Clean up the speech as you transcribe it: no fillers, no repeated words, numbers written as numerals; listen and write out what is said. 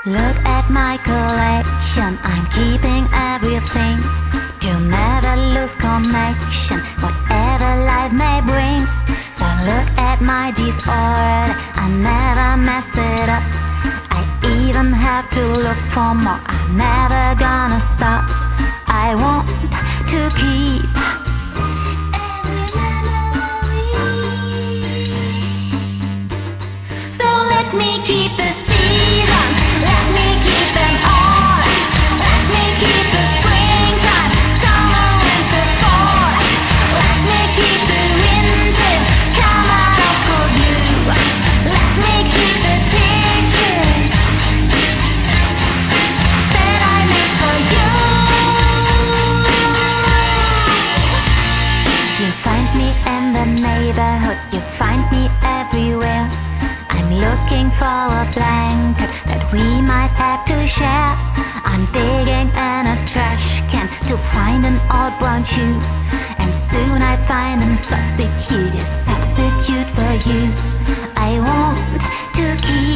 Look at my collection, I'm keeping everything to never lose connection, whatever life may bring. So look at my disorder, I never mess it up. I even have to look for more, I'm never gonna stop. I want to keep so let me keep the seasons, let me keep them all. Let me keep the springtime, summer, winter, fall. Let me keep the winter, come out of cold blue. Let me keep the pictures that I made for you. You find me in the neighborhood, you find me everywhere. I'm looking for a blanket that we might have to share. I'm digging in a trash can to find an old brown shoe, and soon I find a substitute for you. I want to keep